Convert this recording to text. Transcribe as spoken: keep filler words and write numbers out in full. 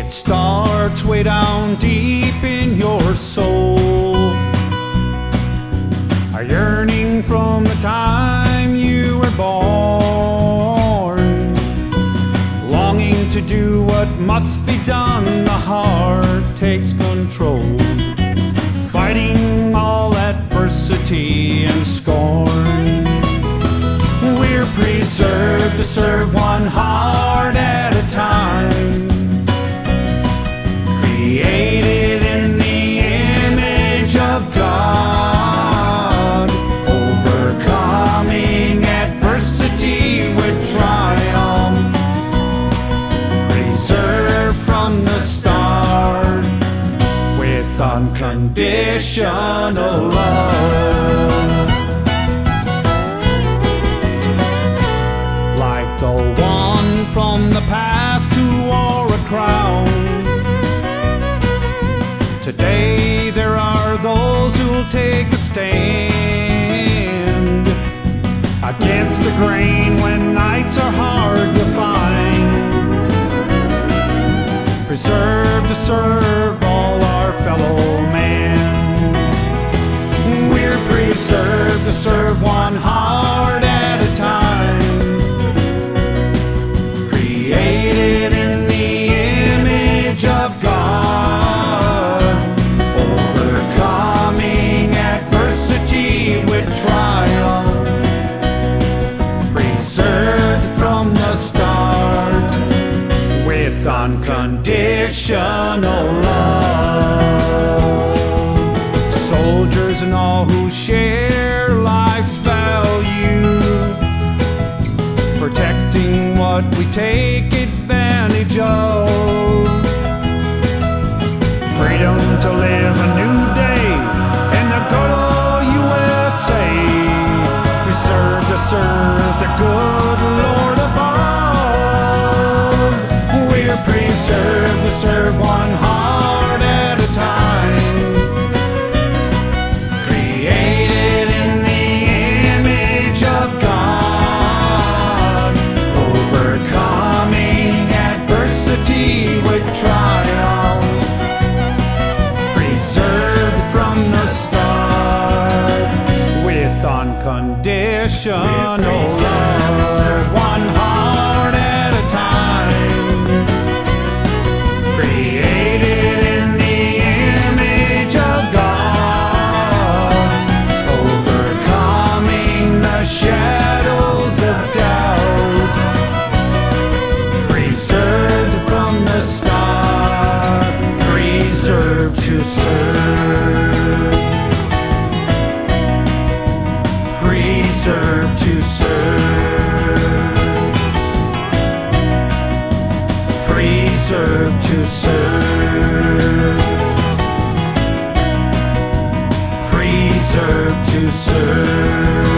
It starts way down deep in your soul, a yearning from the time you were born, longing to do what must be done. The heart takes control, fighting all adversity and scorn. We're preserved to serve one heart at a time, created in the image of God, overcoming adversity with triumph, preserved from the start with unconditional love. Like the one from the past who wore a crown, today there are those who'll take a stand against the grain when nights are hard to find, preserved to serve all our fellow men. We're preserved to serve one heart at a time, created in the image of God, overcoming adversity with triumph, preserved from the start with unconditional love. Soldiers and all who share life's value, protecting what we take advantage of, freedom to live a new day in the good old U S A, preserved to serve the good Lord above. We're preserved to serve one heart at a time, created in the image of God, overcoming adversity with triumph, preserved from the start with unconditional love. One heart at a time, created in the image of God, overcoming the shadows of doubt, preserved from the start, preserved to serve, preserved to serve, preserved to serve, preserved to serve.